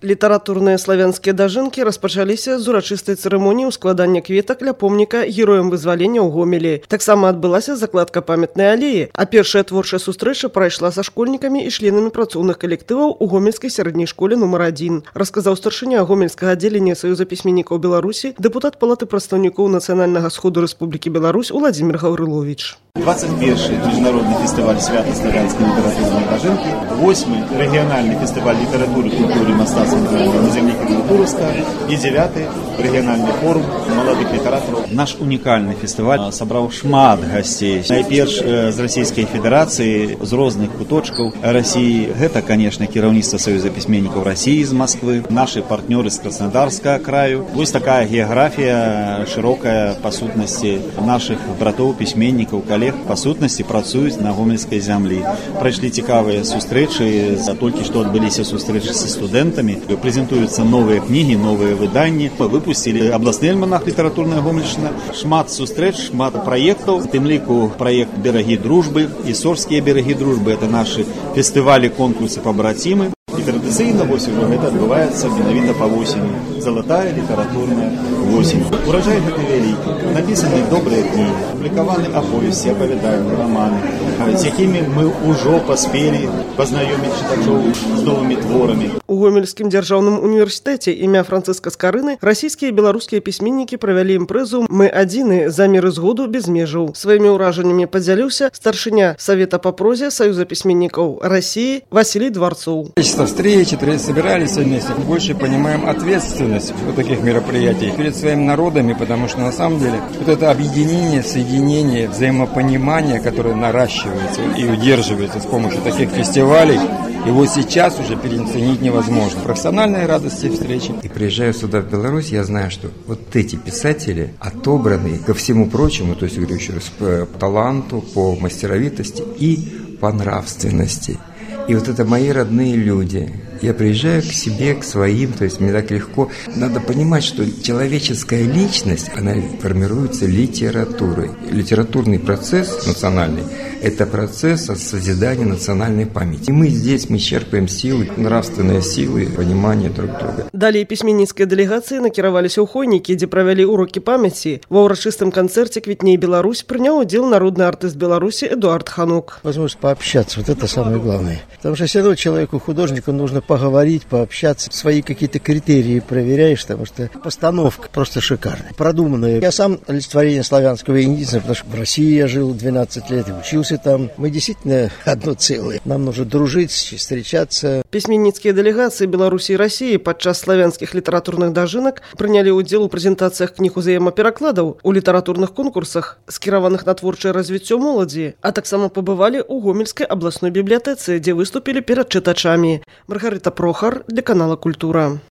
Літаратурныя славянскія дажынкі распачаліся з урачыстай цырымоніі ўскладання кветак ля помніка героям вызвалення ў Гомелі. Таксама адбылася закладка памятнай алеі, а першая творчая сустрэча прайшла са школьнікамі і членамі працоўных калектываў у гомельскай сярэдняй школе нумар 1. Расказаў старшыня гомельскага аддзелення Саюза пісьменнікаў Беларусі, дэпутат Палаты прадстаўнікоў Нацыянальнага сходу Рэспублікі Беларусь Уладзімір Гаўрыловіч. 21-й міжнародны фестываль свята-славянскай літаратурнай дажынкі, 8-й рэгіянальны фестываль літаратуры, культуры і мастацтва на землі Кривотурска і 9-й рэгіянальны форум маладых літаратараў. Наш унікальны фестываль сабраў шмат гасцей. Найперш з Расійскай Федэрацыі, з розных куточкаў Расіі. Гэта, канешне, кіраўніцтва Саюза пісьменнікаў Расіі з Масквы, нашы партнёры з Краснодарскага краю. Вось такая геаграфія шырокая па сутнасці нашых братоў, пісьменнікаў, калег па сутнасці працуюць на гомельскай зямлі. Прайшлі цікавыя сустрэчы, толькі што адбыліся сустрэчы са студэнтамі. Прэзентуюцца новыя кнігі, новыя выданні. Выпусцілі абласны альманах «Літаратурная Гомельшчына». Шмат сустрэч, шмат праектаў. У тым ліку праект «Берагі дружбы» і «Сорскія берагі дружбы». Это нашы фестывалі, конкурсы пабрацімы. І традыцыйна вось ужо гэта адбываецца менавіта па восені. Залатая літаратурная восень. Ураджай гэты вялікі. Напісаны добрыя кнігі, публікаваны аповесці, апавяданні, раманы, з якімі мы ўжо паспелі пазнаёміць чытачоў з новымі творамі. У Гомельскім дзяржаўным універсітэце імя Францыска Скарыны расійскія і беларускія пісьменнікі правялі імпрэзу «Мы адзіны за мір і згоду без межаў». Сваімі ўражаннямі падзяліўся старшыня Савета па прозе Саюза пісьменнікаў России Василий Дворцов. Встречи, собирались вместе, больше понимаем ответственность вот таких мероприятий перед своими народами, потому что на самом деле вот это объединение, соединение, взаимопонимание, которое наращивается и удерживается с помощью таких фестивалей, его сейчас уже переоценить невозможно. Профессиональные радости встречи. И приезжая сюда в Беларусь, я знаю, что вот эти писатели отобраны ко всему прочему, то есть, говорю еще раз, по таланту, по мастеровитости и по нравственности. И вот это мои родные люди. Я приезжаю к себе, к своим, то есть мне так легко. Надо понимать, что человеческая личность, она формируется литературой. Литературный процесс национальный – это процесс созидания национальной памяти. И мы здесь, мы черпаем силы, нравственные силы, понимание друг друга. Далее письменніцкія дэлегацыі накіраваліся ў Хойнікі, дзе правялі урокі памяці. Ва ўрачыстым канцэрце «Квітней Беларусь» прыняў удзел народный артист Беларуси Эдуард Ханук. Возможность пообщаться, вот это самое главное. Потому что все равно человеку, художнику нужно поговорить, пообщаться, свои какие-то критерии проверяешь, потому что постановка просто шикарная, продуманная. Я сам олицетворение славянского единства, потому что в России я жил 12 лет и учился там. Мы действительно одно целое. Нам нужно дружить, встречаться. Пісьменніцкія дэлегацыі Беларусі і России падчас славянскіх літаратурных дажынак прынялі ўдзел у прэзентацыях кніг узаемаперакладаў, у літаратурных конкурсах, скіраваных на творчае развіццё моладзі, а таксама пабывалі ў Гомельскай абласной бібліятэцы, дзе выступілі перад чытачамі. Маргарыта Прохар для канала «Культура».